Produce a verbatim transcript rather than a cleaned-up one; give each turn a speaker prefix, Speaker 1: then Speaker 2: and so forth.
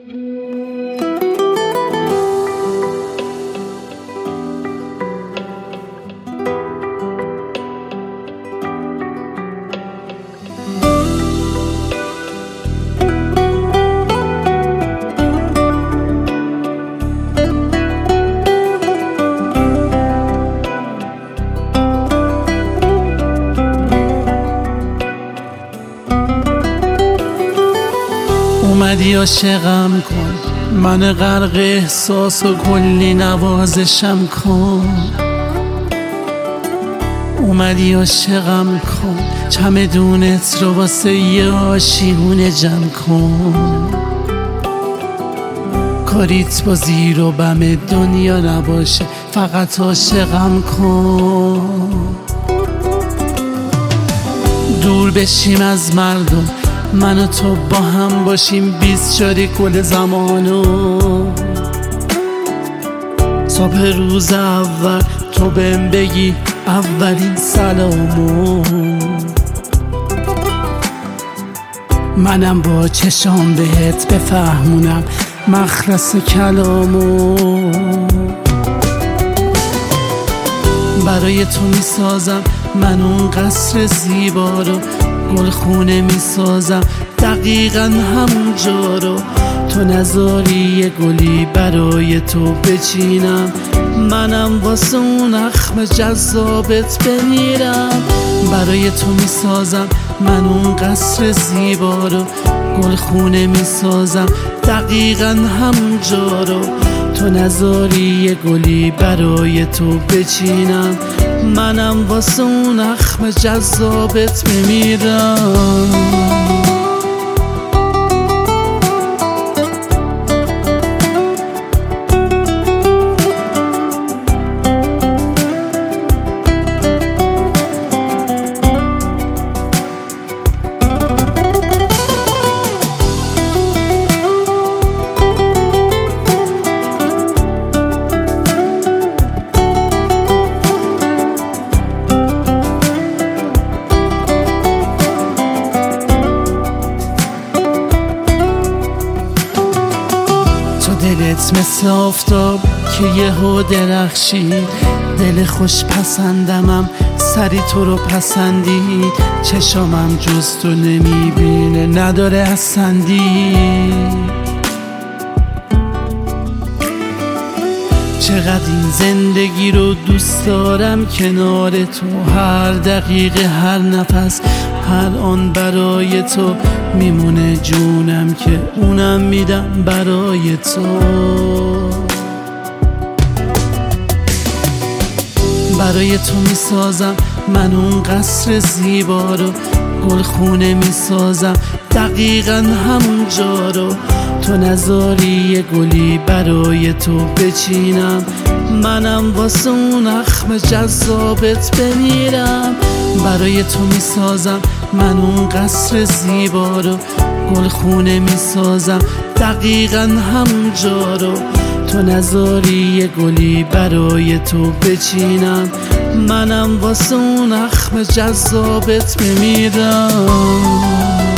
Speaker 1: اومدی عاشقم کن، من غرق احساس و کلی نوازشم کن. اومدی عاشقم کن، چمدونت رو واسه یه آشیونه جمع کن. کاریت با زیر و بم دنیا نباشه، فقط عاشقم کن. دور بشیم از مردم، من و تو با هم باشیم، بیست شاری کل زمانو. صبح روز اول تو بهم بگی اولین سلامو. منم با چشام بهت بفهمونم مخلص کلامو. برای تو میسازم من اون قصر زیبا رو، گلخونه میسازم دقیقا همون جا رو. تو نذاری یه گلی برای تو بچینم، منم واسه اون اخم جذابت بمیرم. برای تو میسازم من اون قصر زیبا رو، گلخونه میسازم دقیقا همون جا رو. تو نذاری یه گلی برای تو بچینم، منم واسه اون اخم جذابت بمیرم. دلت مثل آفتاب که یهو درخشید، دل خوش پسندمم سری تو رو پسندید. چشامم جز تو نمیبینه نداره اسندی. چقدر این زندگی رو دوست دارم کنار تو، هر دقیقه هر نفس هر آن برای تو میمونه جونم که اونم میدم برای تو. برای تو میسازم من اون قصر زیبا رو، گلخونه میسازم دقیقا همون جا رو. تو نذاری یه گلی برای تو بچینم، منم واسه اون اخم جذابت بمیرم. برای تو میسازم من اون قصر زیبا رو، گلخونه میسازم دقیقا همون جا رو. تو نذاری یه گلی برای تو بچینم، منم واسه اون اخم جذابت بمیرم.